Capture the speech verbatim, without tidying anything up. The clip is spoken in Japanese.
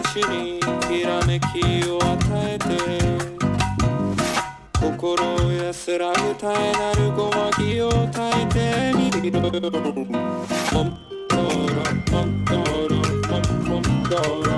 しにきらめきを与えて心を安らぐ絶えなるごまきを焚いてみろモンドロモンドロモンドロ